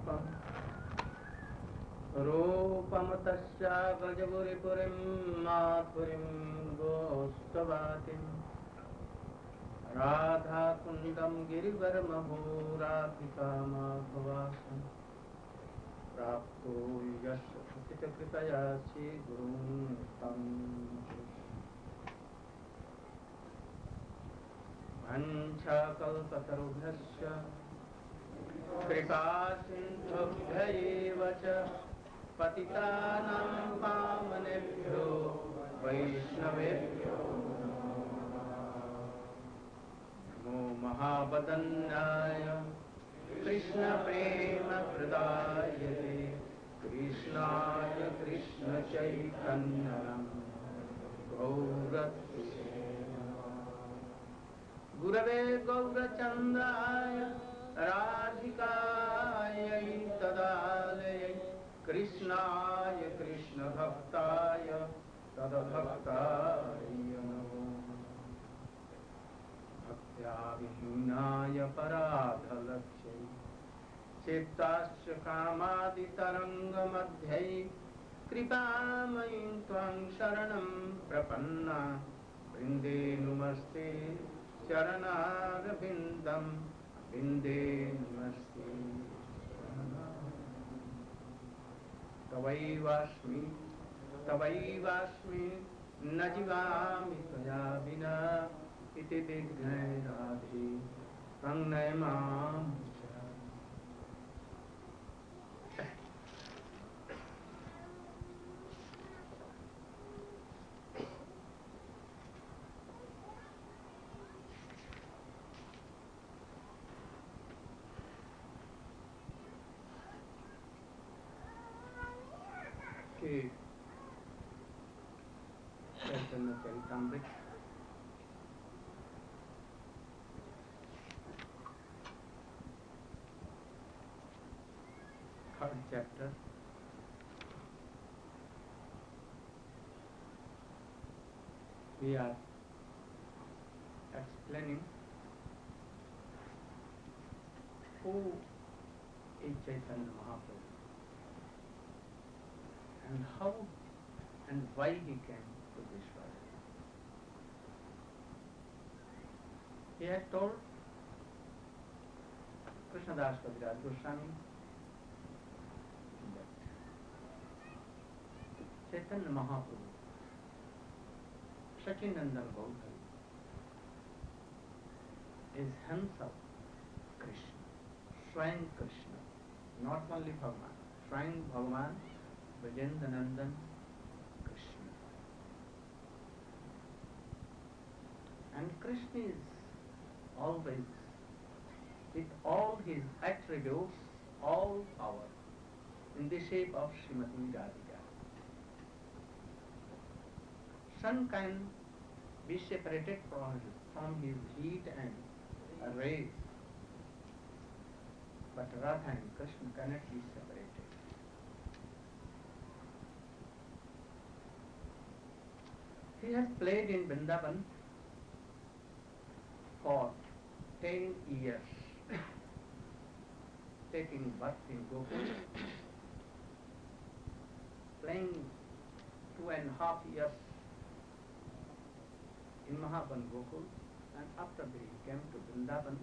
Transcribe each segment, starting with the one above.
रूपम तस्या गजपुरीपुरीं माधुरीं गोष्ठवाटिं राधाकुण्डं गिरिवरमहो राधिका माधवासं प्राप्तो यस्य कृपया श्रीगुरुं तं वञ्चाकल्पतरुभ्यश्च कृपासिन्धुभ्यैव च पतितानां पावनेभ्यो वैष्णवेभ्यो नमो महावदन्याय कृष्णप्रेमप्रदायते कृष्णाय कृष्णचैतन्यं गौरत्से गुरवे गौरचन्द्राय राधिकायै तदालयै कृष्णाय कृष्णभक्ताय तद्भक्ताय नमो भक्त्या विहीनाय पराधलक्ष्यै चेत्ताश्च कामादितरङ्गमध्ये कृपामयीं त्वां शरणं प्रपन्ना वृन्दे नुमस्ते चरणारविन्दं विन्दे नमस्ते तवैवास्मि न जीवामि त्वया विना इति विघ्ने राधे प्रणय मां के चैतन्य Charitamrita third chapter we are explaining who is Chaitanya Mahaprabhu and how and why he came to this world. He had told Krishnadas Kaviraj Goswami that Chaitanya Mahaprabhu, Sachinandan Gaudhari, is himself Krishna, Swayam Krishna, not only Bhagavan, Swayam Bhagavan, Vijendranandan Krishna. And Krishna is always, with all his attributes, all power, in the shape of Srimati Radhika. Sun can be separated from his heat and rays, but Radha and Krishna cannot be separated. He has played in Vrindavan for 10 years, taking birth in Gokul, playing 2.5 years in Mahaban Gokul, and after that he came to Vrindavan,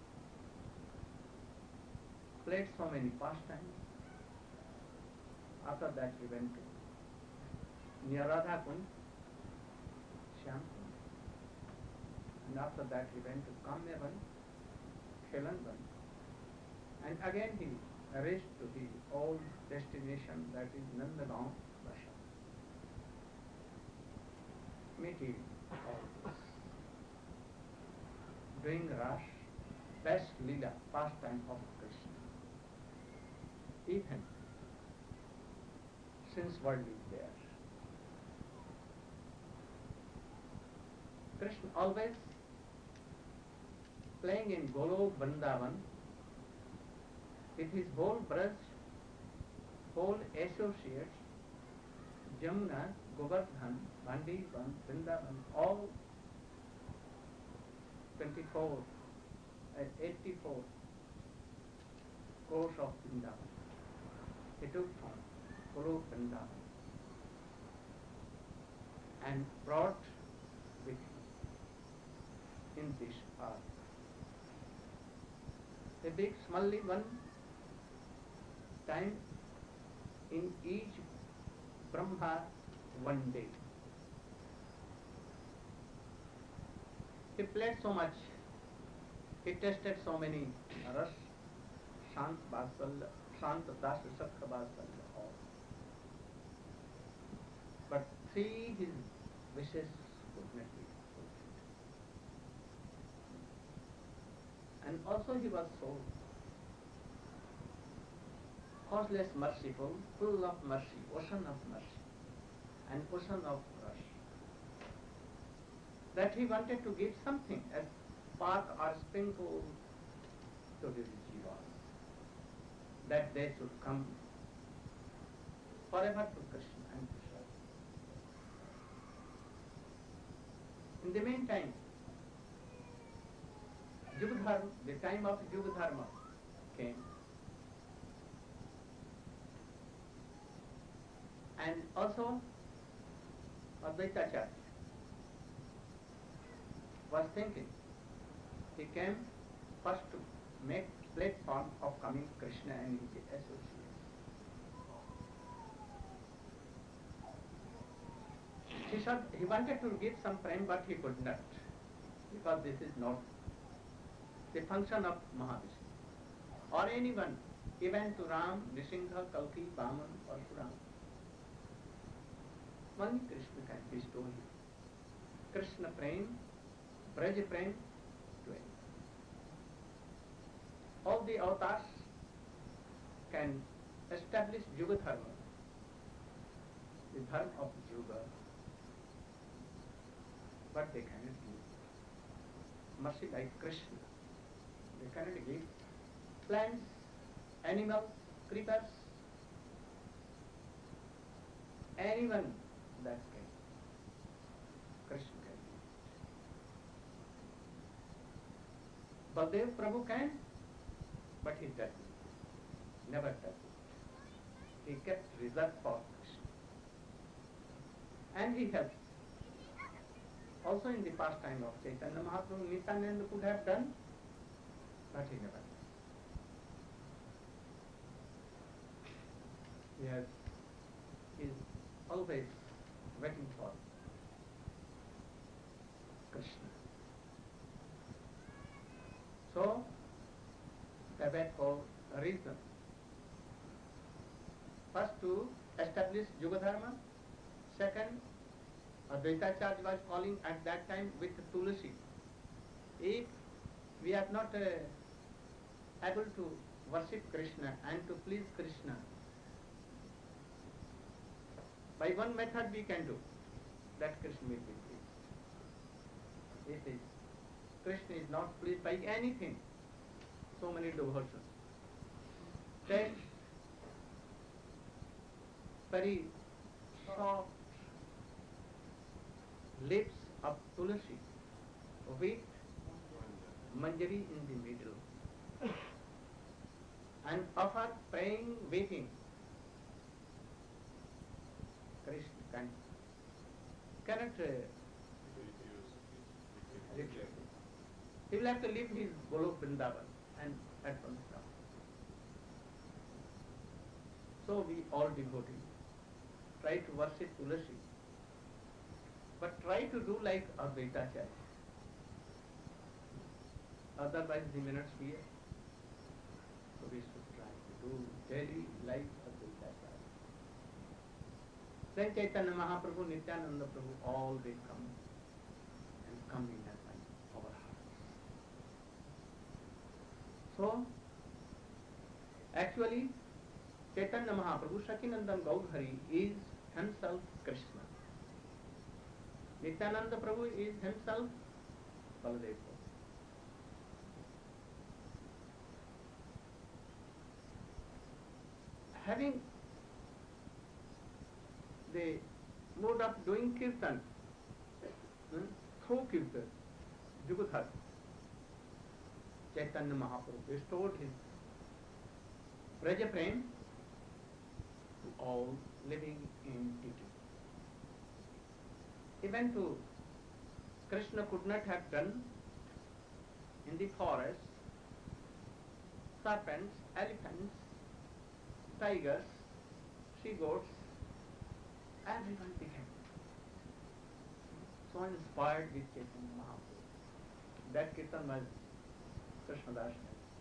played so many pastimes. After that he went to near Radha Kund, Shyam Kund, and after that he went to Kamyavan, Khelanvan, and again he reached to the old destination, that is Nandagaon, Basha, meeting all this, doing Ras, best Leela, pastime of Krishna. Even since world is there, Krishna always playing in Golok Vrindavan with his whole Braj, whole associates, Jamuna, Govardhan, Vandivan, Vrindavan, all 84 crores of Vrindavan. took from Guru Vrindavan and brought with him in this earth. A big Smalli one time in each Brahma one day. He played so much, he tested so many ras, Shant Vasalya, Shant Das Sakha Vasalya, all. But three his wishes could not be fulfilled. And also he was so causeless merciful, full of mercy, ocean of mercy, and ocean of rush, that he wanted to give something as spark or sprinkle to his jivas, that they should come forever to Krishna and to serve. In the meantime, Yugadharma, the time of Yugadharma came, and also Advaitacharya was thinking, he came first to make platform of coming Krishna and his associates. He wanted to give some prem, but he could not, because this is not the function of Mahavishnu or anyone, even to Ram, Nrisingha, Kalki, Vaman, Parsuram. Only Krishna can bestow him. Krishna prem, Braj prem to anyone. All the avatars can establish Yuga Dharma, the dharma of Yuga, but they cannot give mercy like Krishna. They cannot give plants, animals, creepers, anyone that can. Krishna can give it. Baldev Prabhu can, but he doesn't. Never does it. He kept reserved for Krishna. And he helps. Also in the pastime of Chaitanya Mahaprabhu, Nityananda could have done, but he never does. Yes, he is always waiting for Krishna. So, they wait for a reason. First to establish Yuga Dharma. Second, Advaitacharya was calling at that time with Tulasi. If we are not able to worship Krishna and to please Krishna, by one method we can do, that Krishna will be pleased. It is, Krishna is not pleased by anything. So many devotions. Take very soft lips of Tulasi with manjari in the middle and offer praying waiting. Krishna cannot refuse. He will have to leave his Golok Vrindavan and at once come. So we all devotees try to worship Tulasi, but try to do like Advaitacharya. Otherwise the may not be here. So we should try to do daily like Advaitacharya. Then Chaitanya Mahaprabhu, Nityananda Prabhu, all they come and come in our hearts. So, actually, Chaitanya Mahaprabhu, Sakinandan Gaudhari is himself Krishna. Nityananda Prabhu is himself Baladev. Having the mode of doing kirtan, through kirtan, Yugadharma, Chaitanya Mahaprabhu restored his Braja Prem to all living entities. Even to Krishna could not have done in the forest, serpents, elephants, tigers, she-goats, everyone became so inspired with Chaitanya Mahaprabhu. That kirtan was Krishna Das.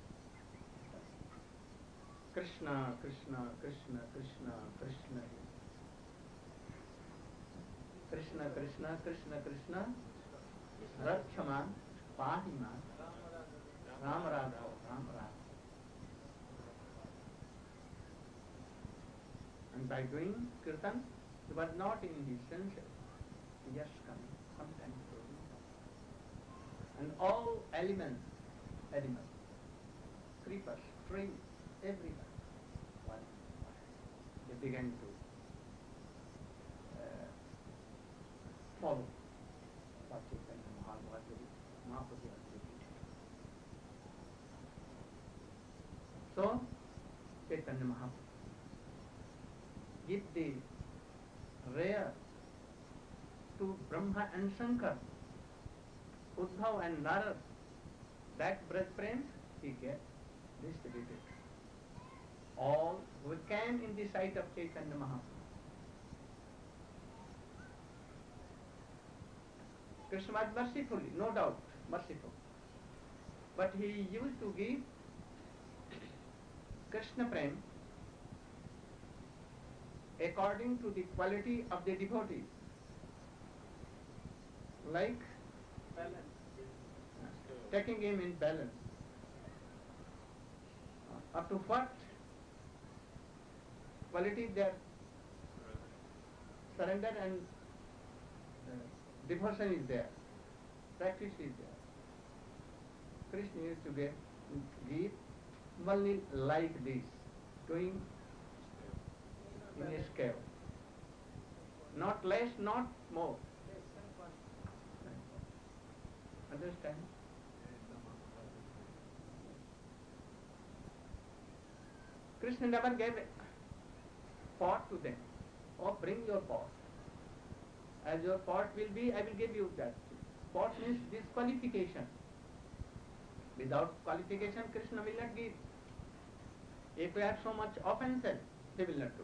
Krishna, Krishna, Krishna, Krishna, Krishna. Krishna, Krishna, Krishna, Krishna, Rakshama, Pahima, Ram Radha, Ram Radha. And by doing kirtan, he was not in his senses, just coming, sometimes going. And all elements, animals, creepers, trees, everyone was inspired. They began to follow what Chaitanya Mahaprabhu was repeating. So, Chaitanya Mahaprabhu give the rare to Brahma and Shankar, Uddhav and Narad, that Braj Prem he get distributed. All who came in the sight of Chaitanya Mahaprabhu. Krishna was mercifully, no doubt, merciful. But he used to give Krishna Prem according to the quality of the devotees. Like balance. Taking him in balance. Up to what quality their surrender and devotion is there, practice is there. Krishna used to give only like this, doing in a scale. Not less, not more. Understand? Krishna never gave a pot to them. Oh, bring your pot. As your pot will be, I will give you that. Pot means disqualification. Without qualification, Krishna will not give. If we have so much offenses, he will not do.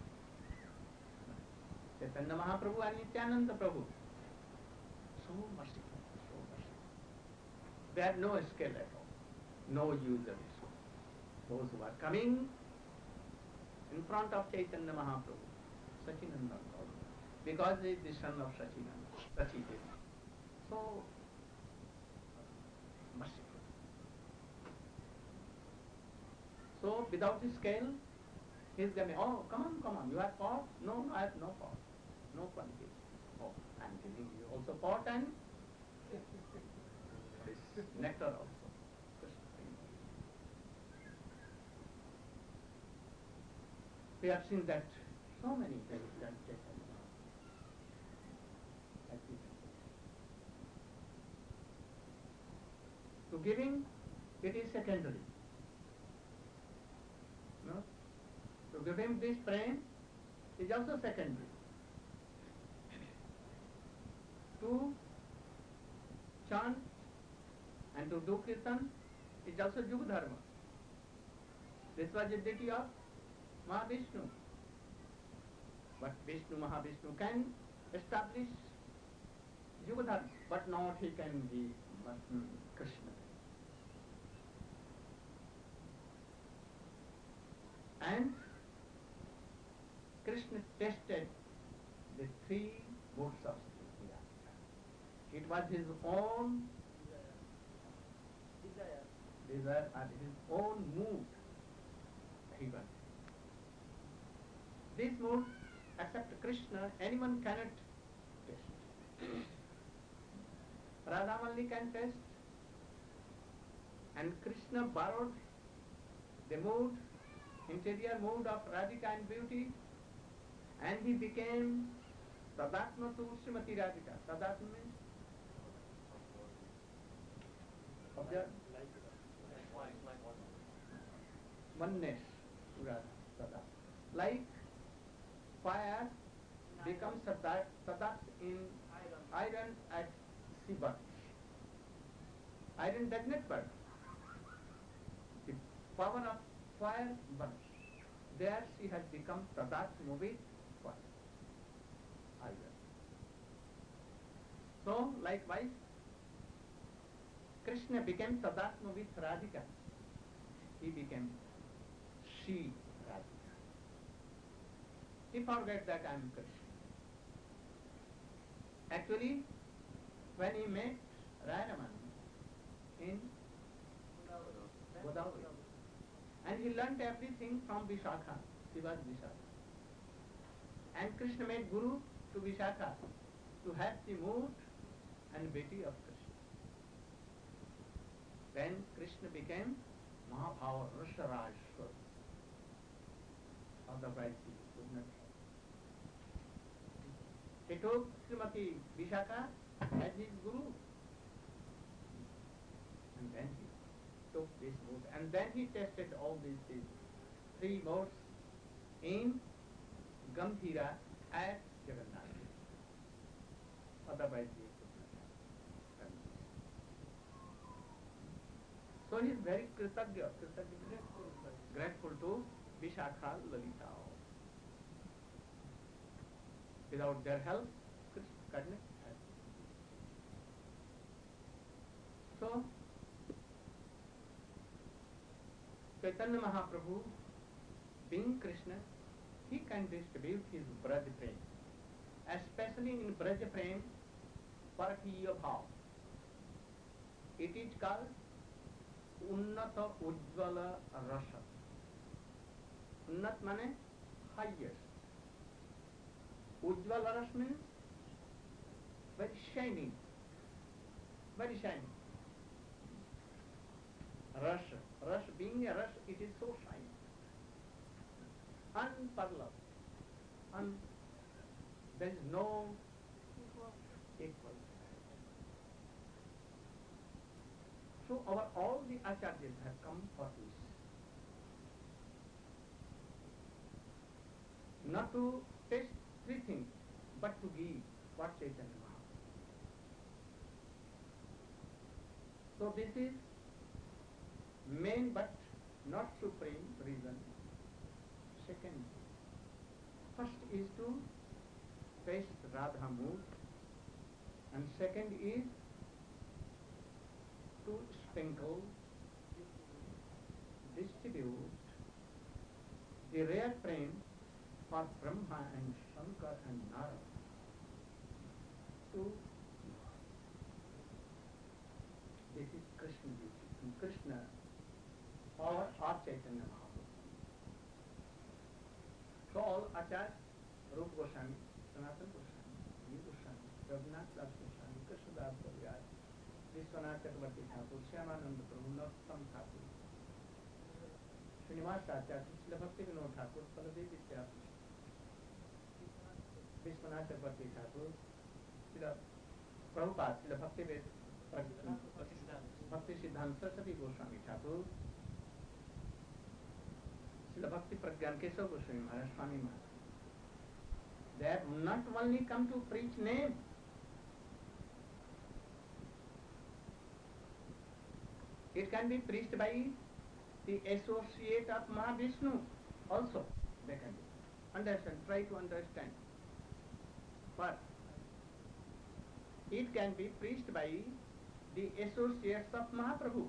Chaitanya Mahaprabhu and Nityananda Prabhu, so merciful, so merciful. They had no scale at all, no use of scale. Those who are coming in front of Chaitanya Mahaprabhu, Sachinanda, because he is the son of Sachinanda, Sachidevi. So merciful. So without scale, he is coming. Oh, come on, you have pot? No, I have no pot, no quantity. Oh, I am giving you also pot and this nectar also. We have seen that so many things that Chaitanya Mahaprabhu. To giving, it is secondary. No? To give him this prem is also secondary. To chant and to do kirtan is also Yuga Dharma. This was the duty of Mahavishnu. But Vishnu, Mahavishnu can establish Yuga Dharma, but not he can be Krishna. And Krishna tested the three moods of Sri. It was his own desire and his own mood. He was. This mood, except Krishna, anyone cannot test. Radhamali can test, and Krishna borrowed the mood, interior mood of Radhika and beauty, and he became Tadatma to Srimati Radhika. Tadatma means observe oneness to Radha. Like fire becomes tadat in iron at sea burns. Iron does not burn. The power of fire burns. There she has become tadat with fire. Iron. So likewise, Krishna became tadatma with Radhika. He became she Radhika. He forgot that I am Krishna. Actually, when he met Rayaraman in Godavari, and he learnt everything from Vishakha. She was Vishakha. And Krishna made Guru to Vishakha to have the mood and beauty of Krishna. Then Krishna became Mahabhava Rasarajshwar. Otherwise he could not have. He took Srimati Vishakha as his Guru. And then he took this mood. And then he tested all these three modes in Gambhira at Jagannath. Otherwise he could not have done this. So he is very grateful to Vishakha Lalita. Without their help, Krishna could not have. So, Chaitanya Mahaprabhu, being Krishna, he can distribute his Braj Prem, especially in Braj Prem, Parakiya Bhav. It is called Unnata Ujjvala Rasa. Unnat means highest. Ujjvala Rasa means very shining. Very shining. Rasa. Rasa being a rasa, it is so shining. Unparalleled. There is no equal. So all the acharyas have come for this. Not to test three things, but to give what Chaitanya Mahaprabhu. So this is main but not supreme reason. Second, first is to taste Radha mood, and second is to sprinkle, distribute the rare prem for Brahma and Shankar and Narada to this is Krishna beauty and Krishna power of Chaitanya Mahaprabhu. So all Acharyas, Rupa Goswami, Sanatana Goswami, Jiva Goswami, Raghunath Das Goswami, Krishnadas Kaviraj, Vishwanath Chakravarti Thakur, Shyamananda Prabhu, Narottam Thakur, Srinivas Acharya, Srila Bhakti Vinod Thakur, Baladev Vidyapati, Vishwanath Chakravarti Thakur, Srila Prabhupada, Srila Bhakti Siddhanta Saraswati Goswami Thakur, Srila Bhakti Pragyan Keshav Goswami Maharaj, Swami Maharaj. They have not only come to preach name, it can be preached by the associate of Mahavishnu also. They can be. Understand, try to understand. But it can be preached by the associates of Mahaprabhu.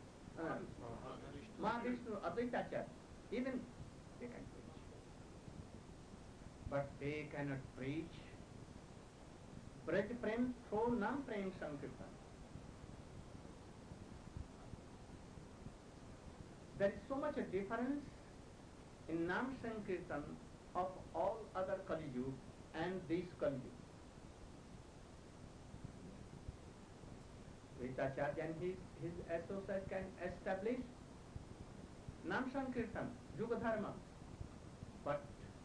Mahavishnu, Advaita Acharya. Even they can preach. But they cannot preach Braj Prem through Nam Prem Sankirtan. There is so much a difference in Nam Sankirtan of all other Kali Yuga and this Kali Yuga. Advaita and his associate can establish Nam Sankirtan, Yuga Dharma. But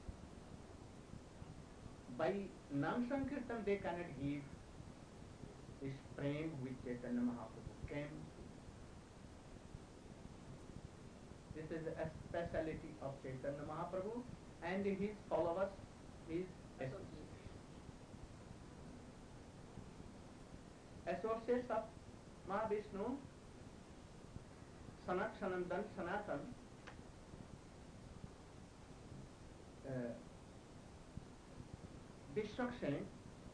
by Nam Sankirtan they cannot give this prem which Chaitanya Mahaprabhu came to. This is a speciality of Chaitanya Mahaprabhu and his followers his associates. Associates of Mahavishnu, Sanat Sanandan Sanatan, destruction,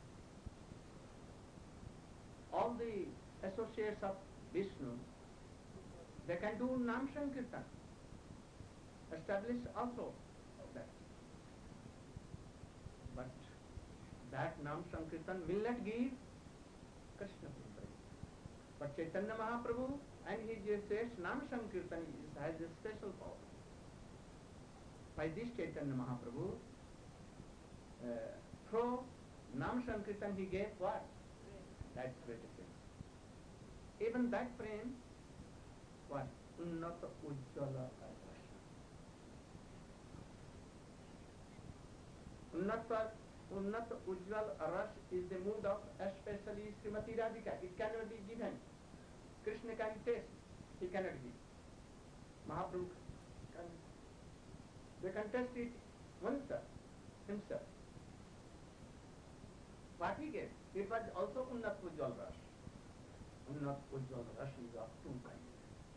all the associates of Vishnu, they can do Nam Sankirtan, establish also that. But that Nam Sankirtan will not give Krishna praise. But Chaitanya Mahaprabhu and his associates, Nam Sankirtan has a special power. By this Chaitanya Mahaprabhu, through Nam Sankirtan he gave what? That's great prem. Even that prem, what? Unnata Ujjvala Arasa. Unnata Ujjval Aras is the mood of especially Srimati Radhika. It cannot be given. Krishna can taste, he cannot give. Mahaprabhu can. They can taste it oneself, himself. What he gave, it was also Unnat Ujjval Ras. Unnat Ujjval Ras is of two kinds.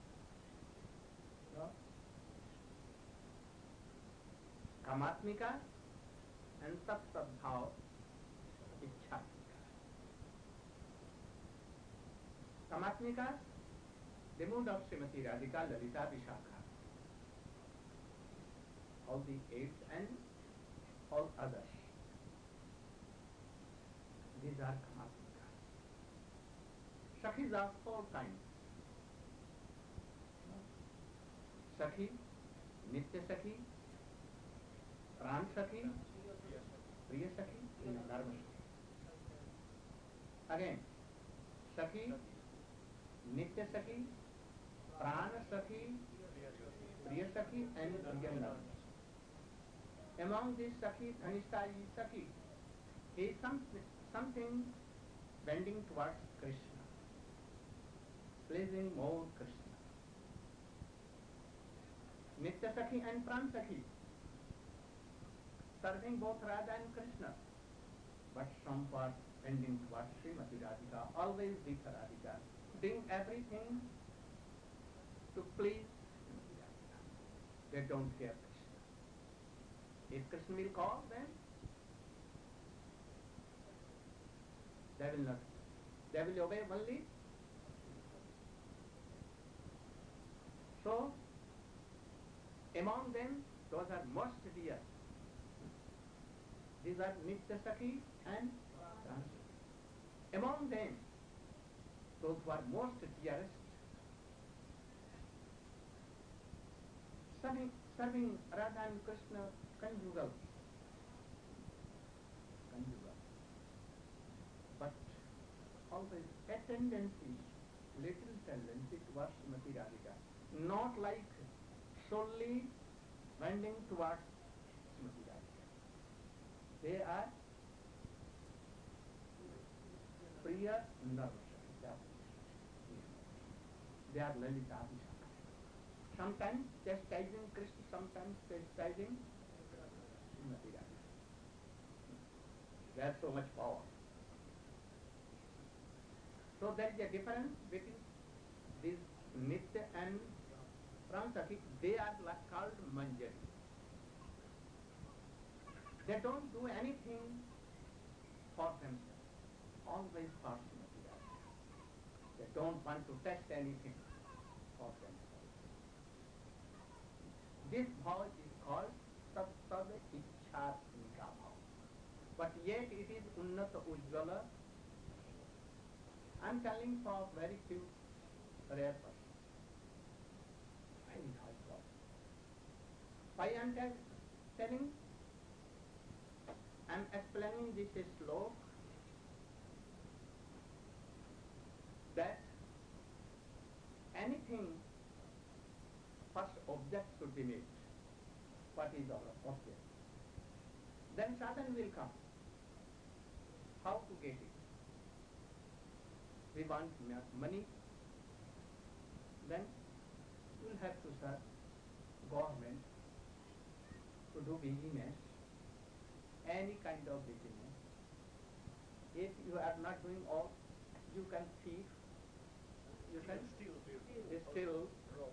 No? Kamatmika and Tat Bhav Ichchatvika. Kamatmika, the mood of Srimati Radhika, Lalita, Vishakha. All the eight and all others. These are Kamatmika. Sakhis are four kinds. Sakhi, Nitya Sakhi, Pran Sakhi, Priya Sakhi, and Dharma Sakhi. Again, Sakhi, Nitya Sakhi, Prana Sakhi, Priya Sakhi, and Priya Dharma. Among these Sakhi, Dhanishta is Sakhi. He is something bending towards Krishna, pleasing more Krishna. Nitya Sakhi and Pran Sakhi, serving both Radha and Krishna, but somewhat bending towards Srimati Radhika, always with Radhika, doing everything to please Srimati Radhika. They don't fear Krishna. If Krishna will call them, they will not. They will obey only. So, among them, those are most dear. These are Nitya Sakhi and Pran Sakhi. Among them, those who are most dearest, serving Radha and Krishna conjugal. But always a tendency, little tendency towards Srimati Radhika. Not like solely bending towards Srimati Radhika. They are Priya Narvasa. They are Lalita Vishakha. Sometimes chastising Krishna, sometimes chastising Srimati Radhika. They have so much power. So there is a difference between these Nitya and Pran Sakhi. They are called Manjari. They don't do anything for themselves, always for Srimati Radhika. They don't want to test anything for themselves. This bhav is called Tattva Ichchatvika bhav. But yet it is Unnata Ujjvala. I am telling for very few rare persons. Very high class. Why I am telling? I am explaining this sloka that anything, first object should be made. What is our object? Then sadhana will come. How to get it? We want money, then we will have to serve government, to do business, any kind of business. If you are not doing all, you can thief, you can steal.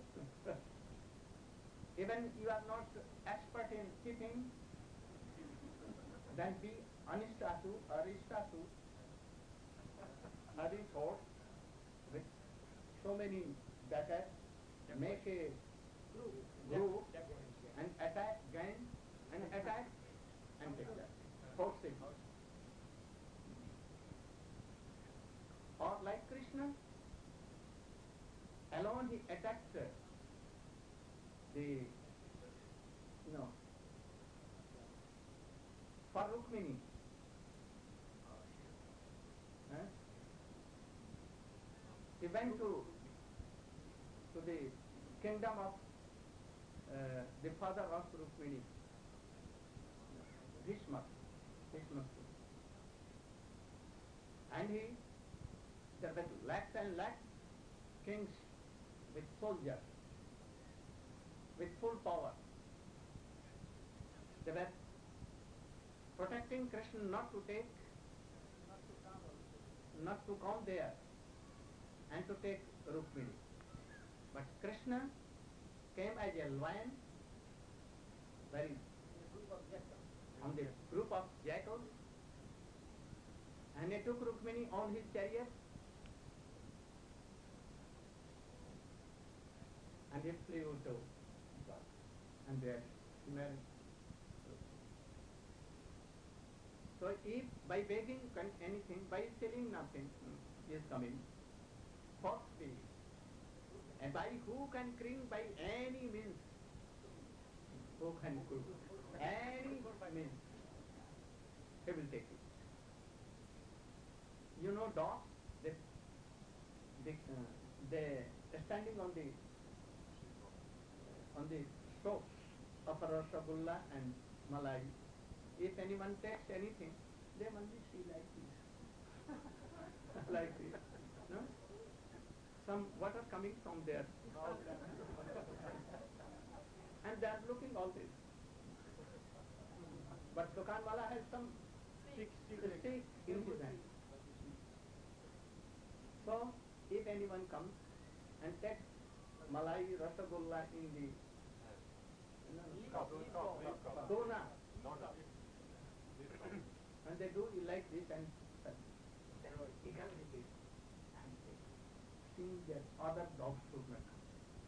Even you are not expert in thieving, then be Anistasu, Aristasu, having thought with so many debtors, make a group and attack, gain and attack and take that. Forcing. Or like Krishna, alone he attacked the, for Rukmini. He went to the kingdom of the father of Rukmini, Bhishma. And there were lakhs and lakhs kings with soldiers, with full power. They were protecting Krishna not to come there and to take Rukmini. But Krishna came as a lion, on the group of jackals, and he took Rukmini on his chariot and he flew to God. And there he married. So if by begging anything, by stealing nothing, he is coming forcefully. And by who can bring by any means, who can prove any means, he will take it. You know dogs, they standing on the soaps of Rasgulla and Malai. If anyone takes anything, they only see like this. Like this. No? Some water coming from there. And they are looking all this. But Dukanwala has some stick in his hand. So, if anyone comes and takes Malai, Rasgulla in the dona, and they do it like this and he can repeat and seeing that other dogs should not come.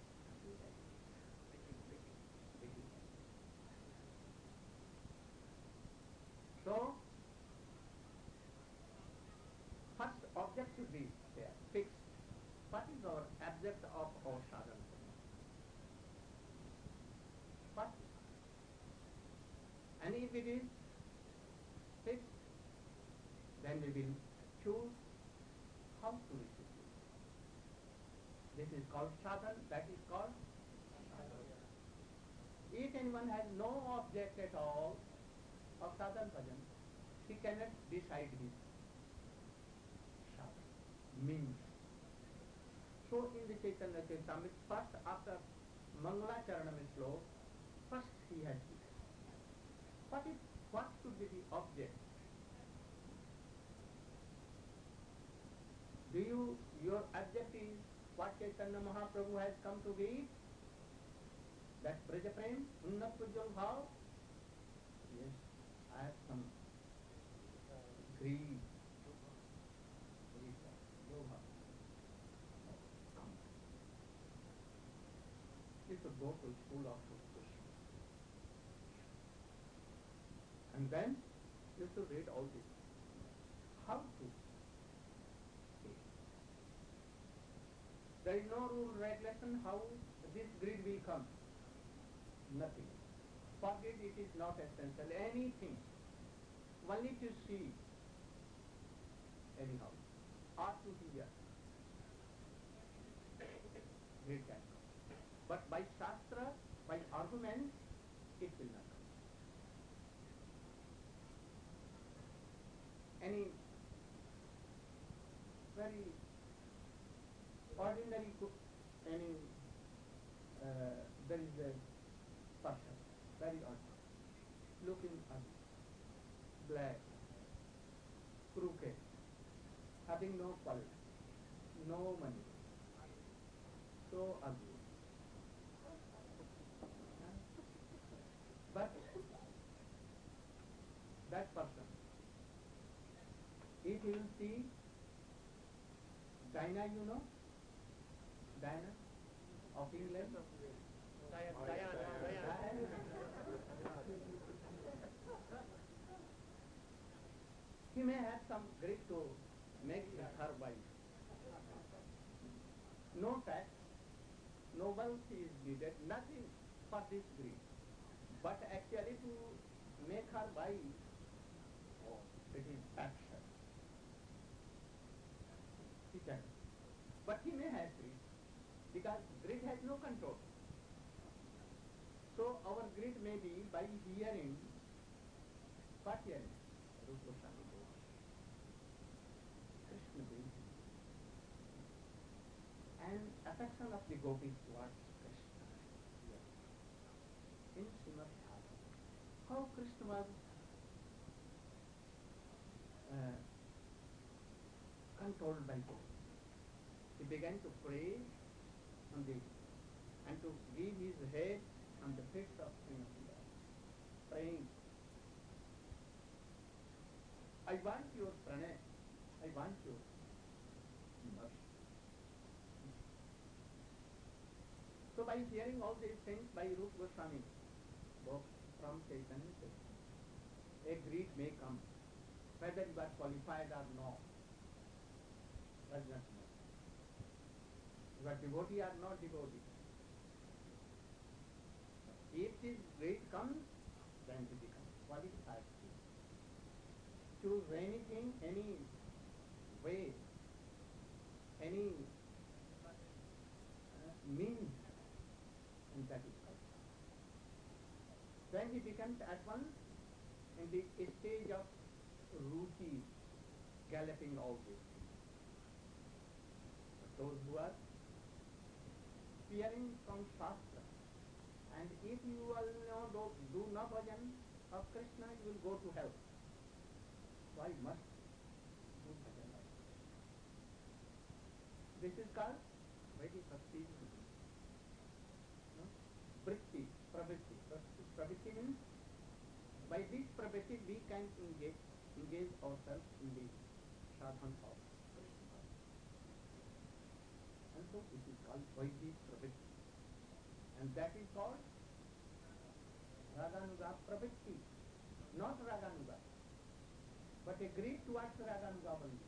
So, first object should be there, fixed. What is our object of our sadhana? What? And if it is fixed, then we will choose how to receive it. This is called sadhana, that is called sadhana. If anyone has no object at all of sadhana bhajan, he cannot decide his sadhana, means. So in the Chaitanya Charitamrita, first after Mangala Charanam Slok, first he has this. What should be the object? Your object is what Chaitanya Mahaprabhu has come to give? That Braja Prem, Unnat Pujjal Bhav? Yes, I have some greed. You should go to school of Krishna. And then you should read all this. How to? There is no rule regulation how this greed will come. Nothing. Forget it is not essential. Anything. Only to see. Anyhow. Or to hear. Greed can come. But by Shastra, by arguments, it will not come. Any very ordinary, there is a person, very ordinary, looking ugly. black, crooked, having no pulse, no money, so ugly. But that person, if you see Diana, you know, Diana of England, Diana. He may have some greed to make her wife. No tax, no wealth is needed, nothing for this greed. But actually to make her wife, oh, it is passion. He can. But he may have greed, because greed has no control. So our greed may be by hearing, what hearing? Rupa Goswami Ghosh. Krishna Dev. And affection of the gopis towards Krishna. Yes. In Srimad Bhagavatam, how Krishna was controlled by gopis. He began to pray on the, and to give his head on the feet of Srimati Radha, praying, I want your pranay, I want your mercy. So by hearing all these things by Rupa Goswami, both from Chaitanya Chaitanya, a greed may come, whether you are qualified or not, does not matter. You are devotee or not devotee. If this greed comes, then he becomes qualified to choose anything, any way, any means, and that is called. Then he becomes at once in the stage of ruchi, galloping all these things. But those who are hearing from Shastra, and if you will do no bhajan of Krishna, you will go to hell. So I must do bhajan of Krishna. This is called very bhakti. No? Vritti, pravritti. Pravritti means by this pravritti we can engage ourselves in the sadhana of Krishna. And so this is called Vaidhi pravritti. And that is called Raganuga pravritti. Not Raganuga, but a greed towards Raganuga only.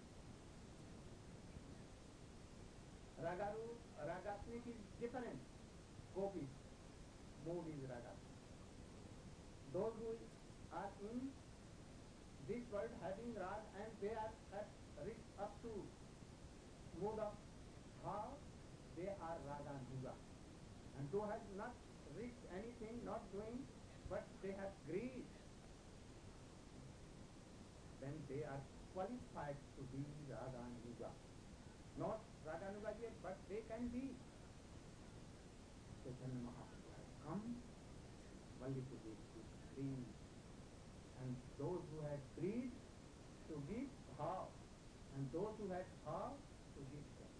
Ragasnik is different. Gopis, mood is ragasnik. Those who are in this world having rag and they are reached up to mood of bhav, they are raganuga. And those have not reached anything, not doing, but they have greed, then they are qualified to be raganuga. Not raganuga yet, but they can be. Chaitanya Mahaprabhu has come only to give greed. And those who had greed to give bhav, and those who had bhav to give them.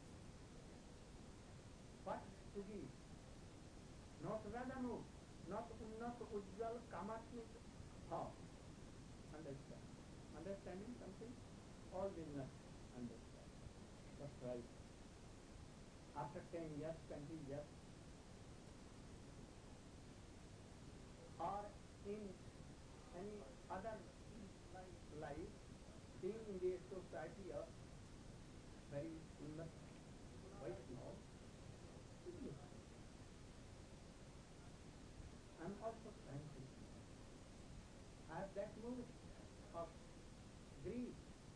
What to give? Not Radhanu, not Unnat Ujjal Kamatnik bhav. Understand? Understanding something? All will not understand. That's right. After 10 years, 20 years, or in any other life, being in the society of very Unnat Vaishnava, I'm also trying to have that mood of greed.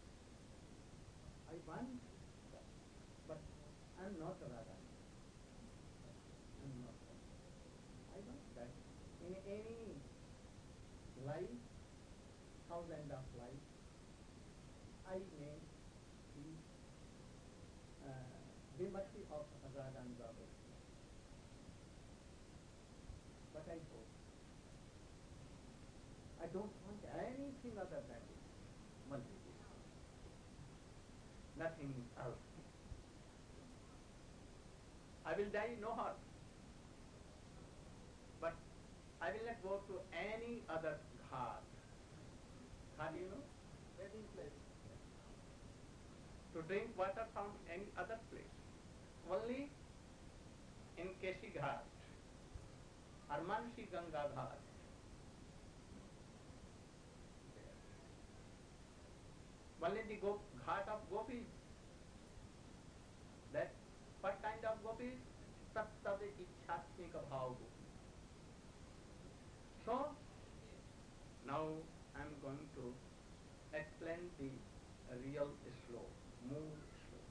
I want that, but I'm not a Radha. I'm not that. I want that. In any life, thousand of life, I may be Vimati of Radha and Radha. But I hope I don't want anything other than this. Only this. Nothing else. I will die no hurt. But I will not go to any other ghat. Ghat, you know? Wedding place. To drink water from any other place. Only in Keshi Ghat or Mansi Ganga Ghat. Only the ghat of gopis. That what kind of gopis? Tattva Ichhasmika Bhav gopis. So, now I am going to explain the real slope, mool slope.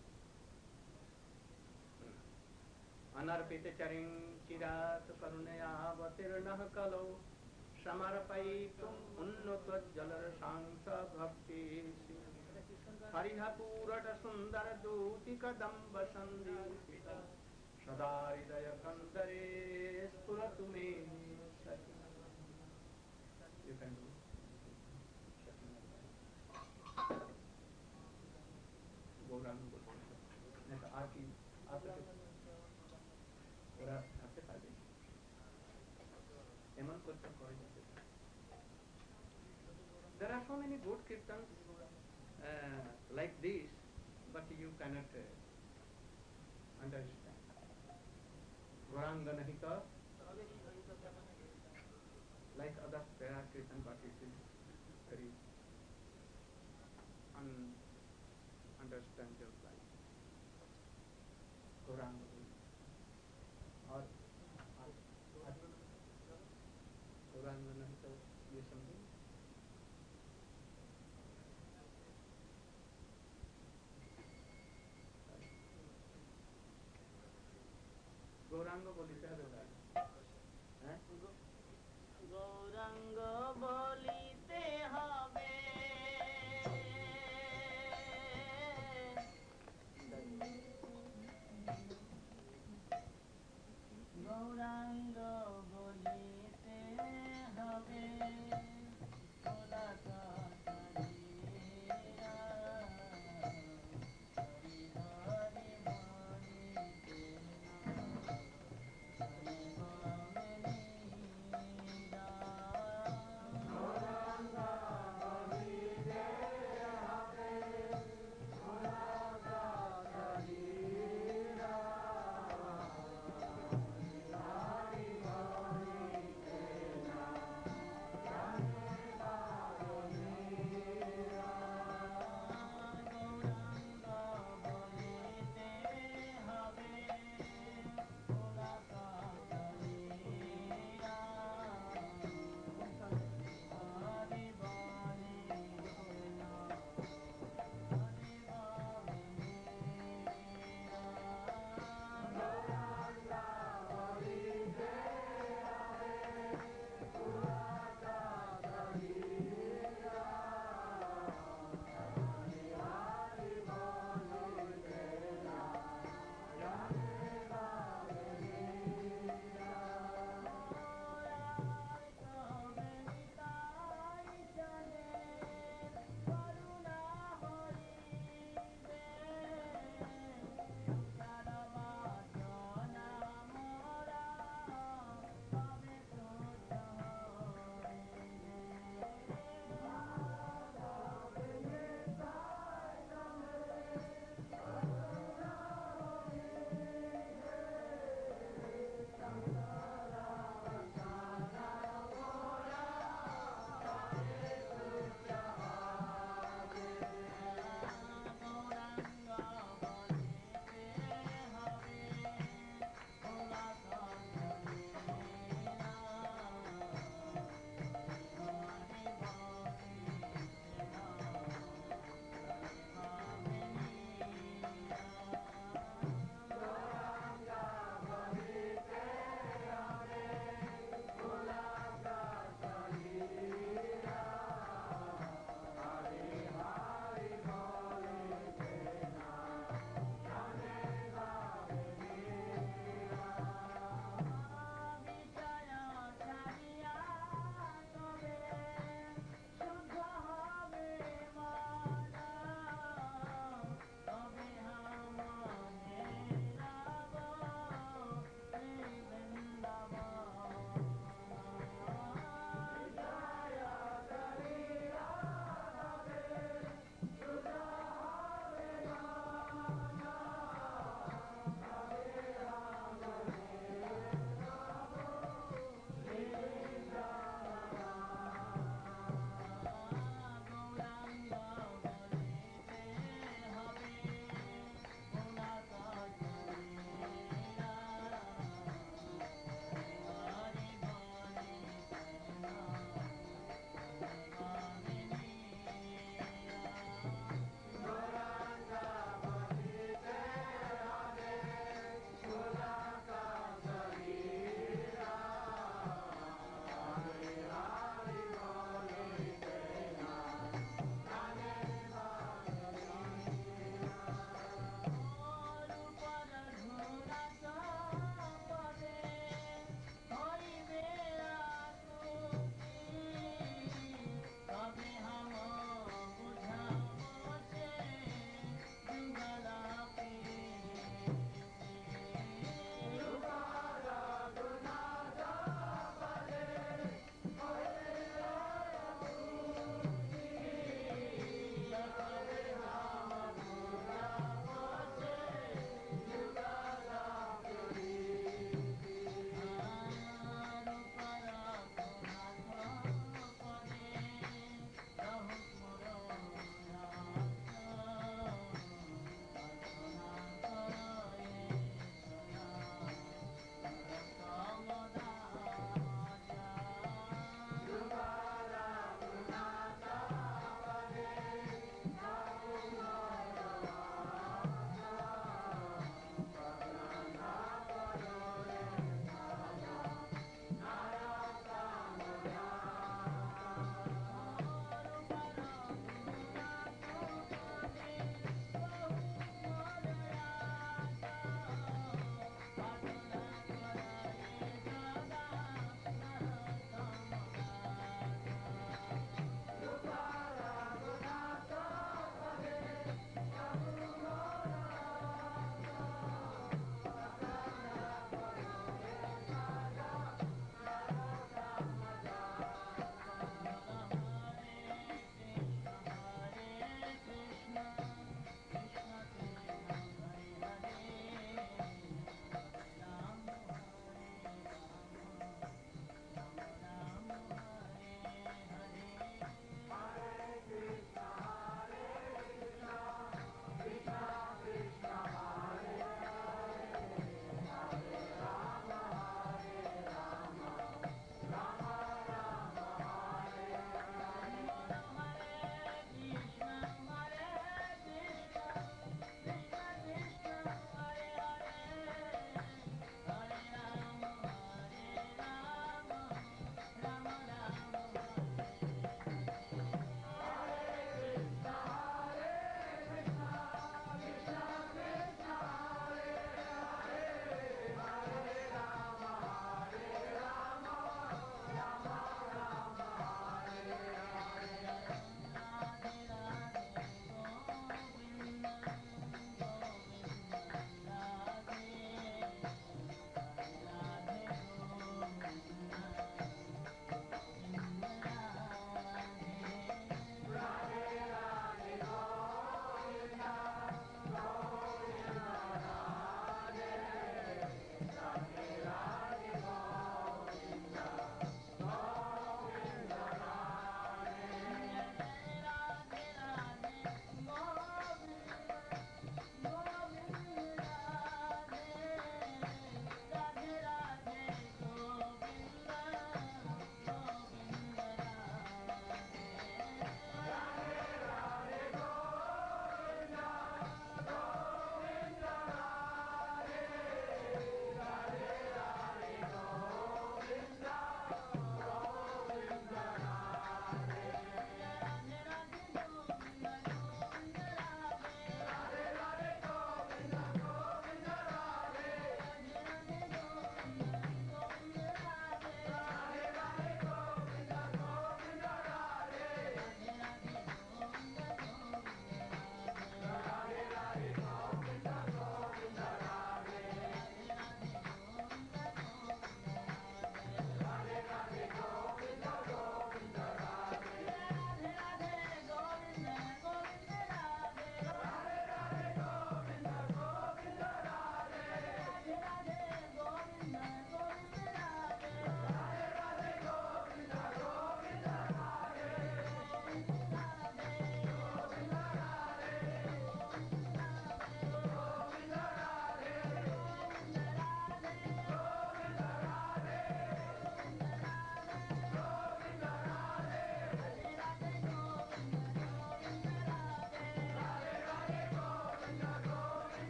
Anarpita charing chirat karunayavatirnah kalo samarpaitum unnata jalar sangsa bhakti harihapurata sundara duti kadamba sandipita sadaridaya kandare spuratume sati. You can do. Gaurang नहीं तो आपकी ওরা থাকতে পারবে এমন করতে করে যাবে there are so many good kirtans like this but you cannot understand Gauranga Nahita like other there are kirtan but it is very understandable like Gauranga और Gauranga Nahita ये समझे गौरांग बोलिते হবে হ্যাঁ গৌরাঙ্গ বলিতে হবে গৌরাঙ্গ